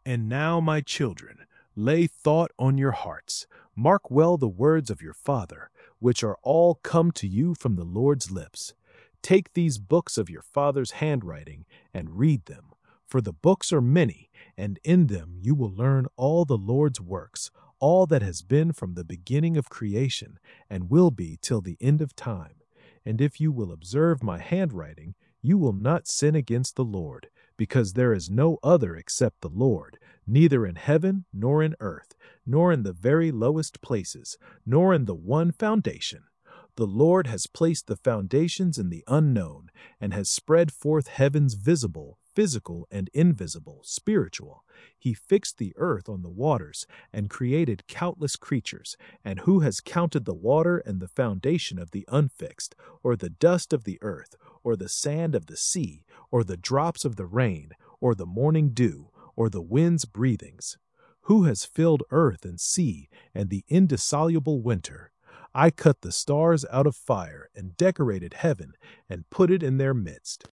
And now, my children, lay thought on your hearts. Mark well the words of your Father, which are all come to you from the Lord's lips. Take these books of your Father's handwriting and read them, for the books are many, and in them you will learn all the Lord's works, all that has been from the beginning of creation, and will be till the end of time. And if you will observe my handwriting, you will not sin against the Lord, because there is no other except the Lord, neither in heaven nor in earth, nor in the very lowest places, nor in the one foundation. The Lord has placed the foundations in the unknown, and has spread forth heavens visible, physical and invisible, spiritual. He fixed the earth on the waters, and created countless creatures. And who has counted the water and the foundation of the unfixed, or the dust of the earth, or the sand of the sea, or the drops of the rain, or the morning dew, or the wind's breathings? Who has filled earth and sea, and the indissoluble winter? I cut the stars out of fire, and decorated heaven, and put it in their midst.